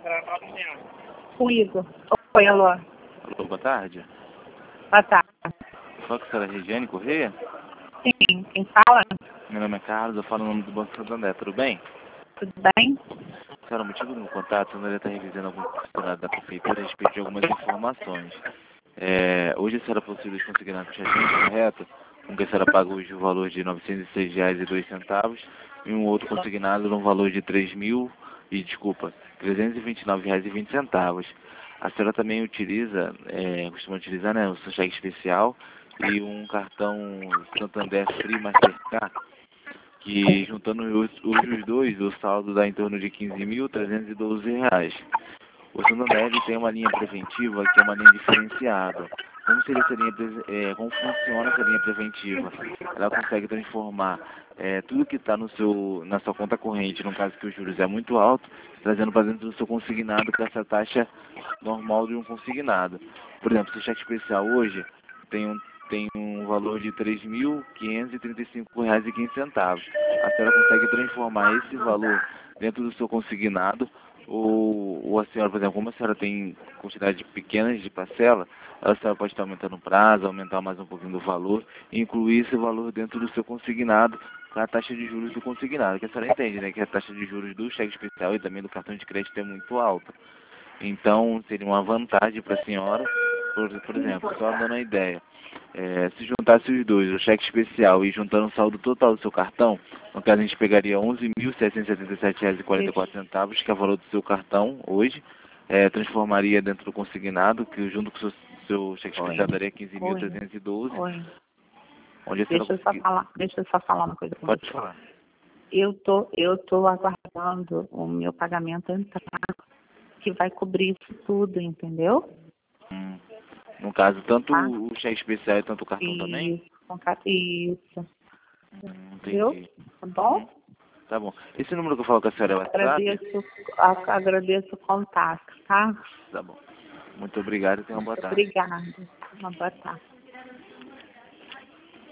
O Igor. Oi, alô. Alô, boa tarde. Boa tarde. Fala com a senhora Regiane Corrêa? Sim, quem fala? Meu nome é Carlos, eu falo no nome do Banco Santander, tudo bem? Tudo bem? Senhora, o motivo do meu contato, eu está revisando alguns funcionários da prefeitura a respeito de algumas informações. Hoje a senhora possui os consignados certinhos, correto? Com que a senhora paga hoje o valor de R$ 906,02 e um outro consignado no valor de R$ 329,20. A senhora também utiliza, costuma utilizar, né, o seu cheque especial e um cartão Santander Free Mastercard, que juntando os dois, o saldo dá em torno de R$ 15.312. O Santander ele tem uma linha preventiva que é uma linha diferenciada. Como seria essa linha, como funciona essa linha preventiva? Ela consegue transformar tudo que está na sua conta corrente, no caso que os juros é muito alto, trazendo para dentro do seu consignado com essa taxa normal de um consignado. Por exemplo, seu cheque especial hoje tem um valor de R$ 3.535,15. A senhora consegue transformar esse valor dentro do seu consignado, ou a senhora, por exemplo, como a senhora tem quantidade pequenas de parcela, a senhora pode estar aumentando o prazo, aumentar mais um pouquinho do valor, e incluir esse valor dentro do seu consignado, com a taxa de juros do consignado, que a senhora entende, né, que a taxa de juros do cheque especial e também do cartão de crédito é muito alta. Então, seria uma vantagem para a senhora, por exemplo, só dando uma ideia. Se juntasse os dois, o cheque especial e juntando o saldo total do seu cartão, no caso a gente pegaria R$ 11.777,44, que é o valor do seu cartão hoje, transformaria dentro do consignado, que junto com o seu cheque especial daria R$ 15.312. Oi. Onde Deixa eu só falar uma coisa com você. Pode falar. Eu tô aguardando o meu pagamento entrar, que vai cobrir isso tudo, entendeu? No caso, tanto Tá. o cheque especial e tanto o cartão também? Isso. Entendi. Viu? Tá bom? Tá bom. Esse número que eu falo com a senhora é o WhatsApp? Agradeço o contato, tá? Tá bom. Muito obrigado e tenha uma boa tarde. Obrigada. Uma boa tarde.